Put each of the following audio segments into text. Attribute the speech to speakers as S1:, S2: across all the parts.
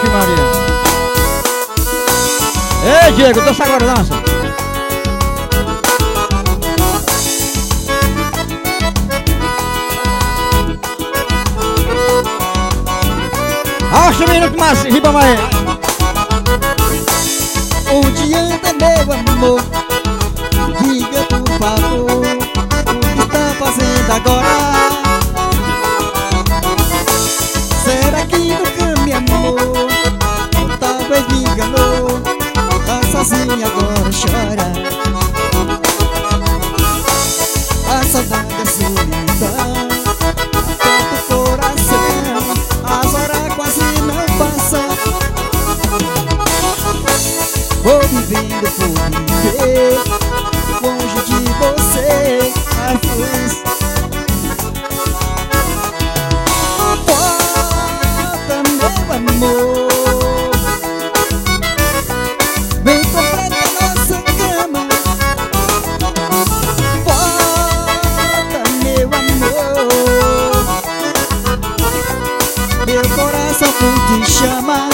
S1: Vixe Maria. Ei, Diego, dança agora, dança. Acha um minuto mais, Ribamaé.
S2: Onde anda meu amor? Diga por favor, o que está fazendo agora? Será que nunca me amou? Ou talvez me enganou? Tá sozinha agora, chora. A saudade é solidão, aperta o coração, as horas quase não passam. Vou vivendo por viver, longe de você, ai feliz. Volta meu amor, vem completa nossa cama. Volta meu amor, meu coração por te chamar.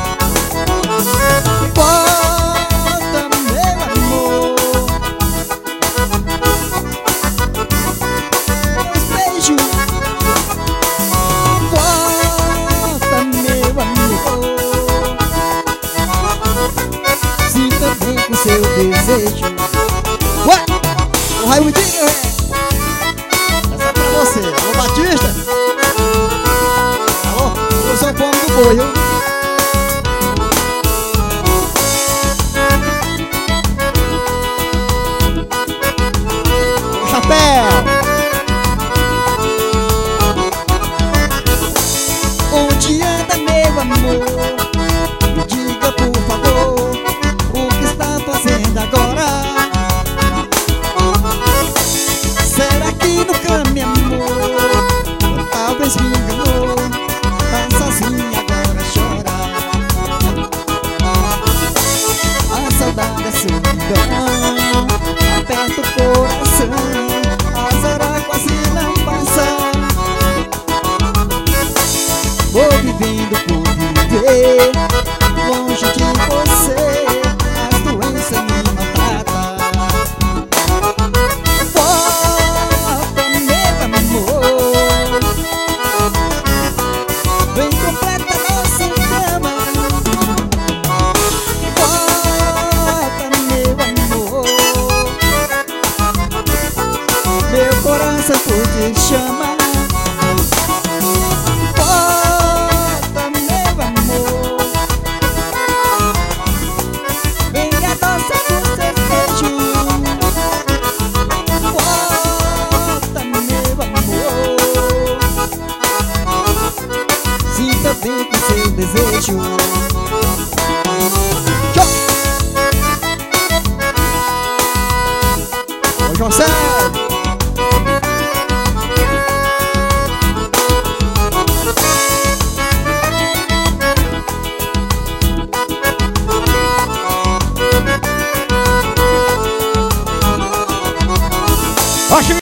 S2: Seu desejo. Ué, o Raimundinho, essa é pra você. Alô, Batista. Alô, eu sou o povo do boi, viu? O chapéu. Onde anda meu amor? Me diga por favor, fazendo agora? Será que nunca me amou? Ou talvez me enganou? Tá sozinha agora, chora. A saudade é solidão, aperta o coração, as horas quase não passam. Vou vivendo por viver, longe de você.